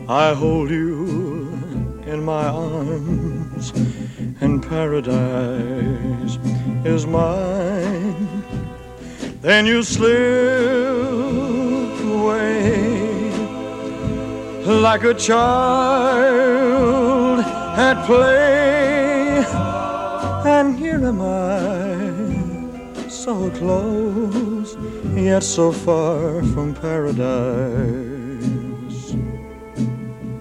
I hold you in my arms, and paradise is mine. Then you slip away like a child at play, and here am I, so close, yet so far from paradise.